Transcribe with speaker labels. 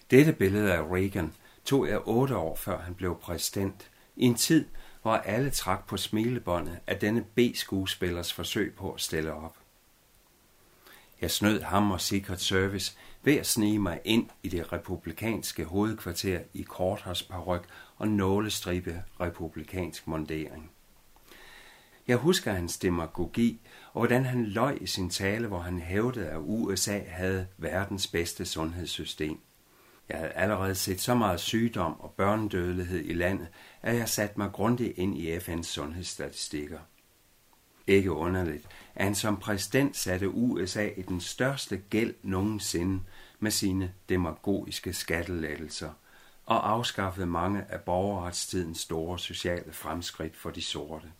Speaker 1: Dette billede af Reagan tog jeg 8 år før han blev præsident, i en tid, hvor alle trak på smilebåndet af denne B-skuespillers forsøg på at stille op. Jeg snød ham og Secret Service ved at snige mig ind i det republikanske hovedkvarter i korthårsparyk og nålestribe republikansk mundering. Jeg husker hans demagogi, og hvordan han løj i sin tale, hvor han hævdede, at USA havde verdens bedste sundhedssystem. Jeg havde allerede set så meget sygdom og børnedødelighed i landet, at jeg satte mig grundigt ind i FN's sundhedsstatistikker. Ikke underligt, at han som præsident satte USA i den største gæld nogensinde med sine demagogiske skattelettelser og afskaffede mange af borgerretstidens store sociale fremskridt for de sorte.